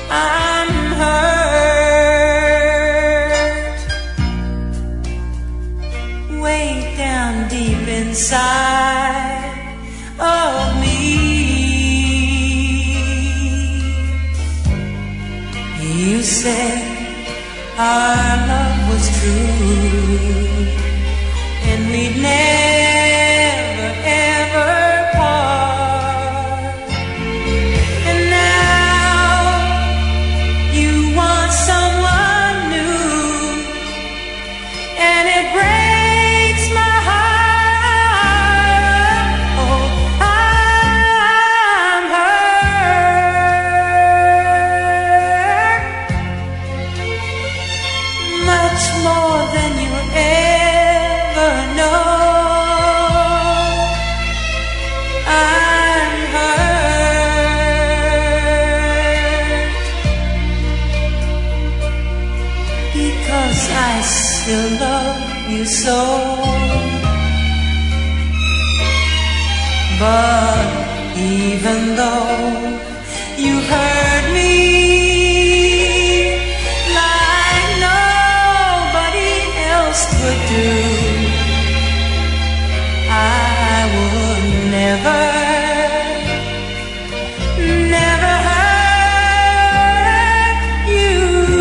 I'm hurt way down deep inside of me. You said our love was true and we'd never ever part. And now you want someone new, and it breaks my heart. Oh, I'm hurt much more than you ever know. I'm hurt because I still love you so. But even though you hurt me like nobody else could do, I would never, never hurt you.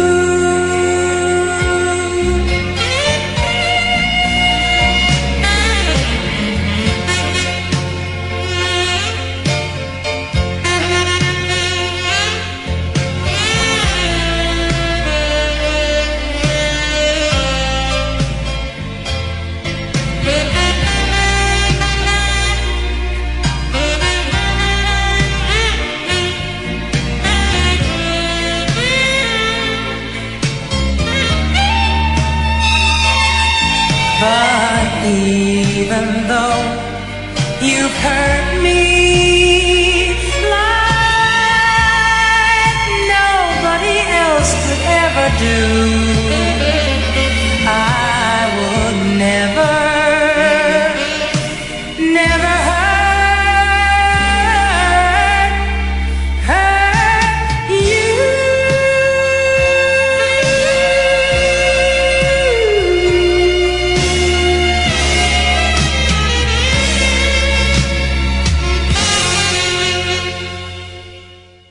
But even though you've hurt me like nobody else could ever do,